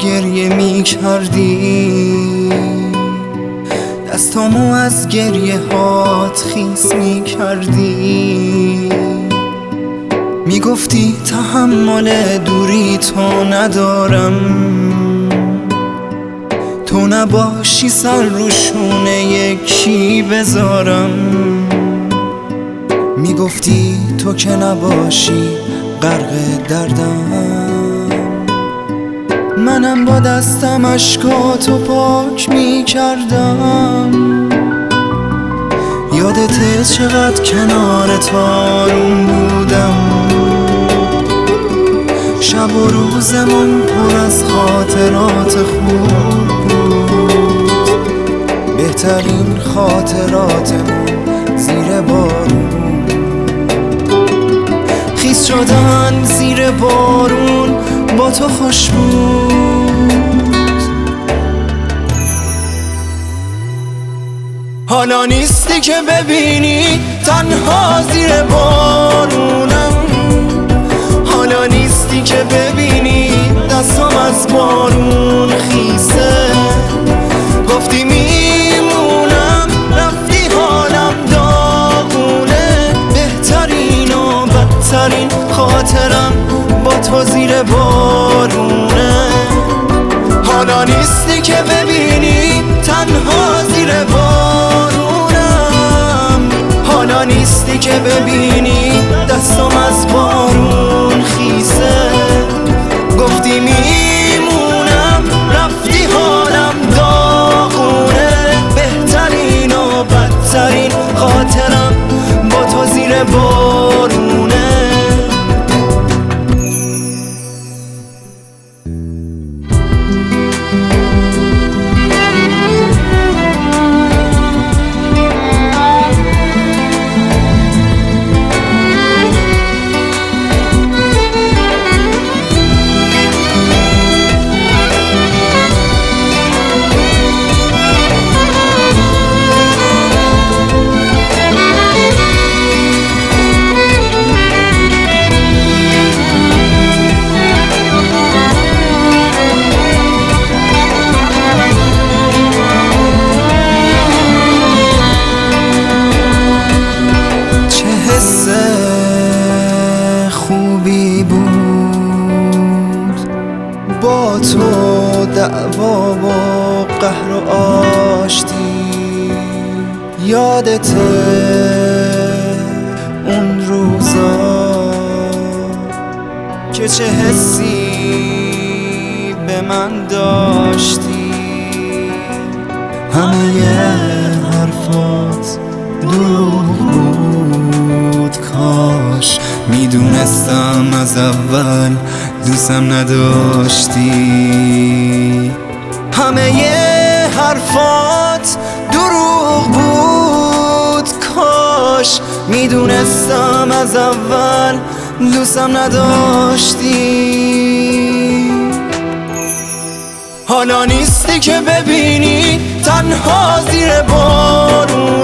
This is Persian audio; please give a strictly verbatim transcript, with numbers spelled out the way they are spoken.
گریه می کردی، دستامو از گریه هات خیس می کردی. می گفتی تحمل دوری تو ندارم، تو نباشی سر رو شونه یکی بذارم. می گفتی تو که نباشی غرق دردم، منم با دستم اشکاتو پاک می کردم. یادته چقدر کنارت آروم بودم، شب و روزمون پر از خاطرات خوب بود. بهترین خاطراتمون زیر بارون، خیس شدن زیر بارون با تو خوش بود. حالا نیستی که ببینی تنها زیر بارونم، حالا نیستی که ببینی دستم از بارون خیسه. گفتی میمونم رفتی حالم داغونه، بهترین و بدترین خاطرم با تو زیر بارونه. حالا نیستی که ببینی تنها زیر بارونم، حالا نیستی که ببینی دستم از بارون خیسه. گفتی میمونم رفتی حالم داغونه، بهترین و بدترین خاطرم با تو زیر بارونه. خوبی بود با تو دعوا و قهر و آشتی. یادته اون روزا که چه حسی به من داشتی. همه حرفات دروغ بود، کاش میدونستم از اول دوستم نداشتی. همه حرفات دروغ بود، کاش میدونستم از اول دوستم نداشتی. حالا نیستی که ببینی تنها زیر بارون،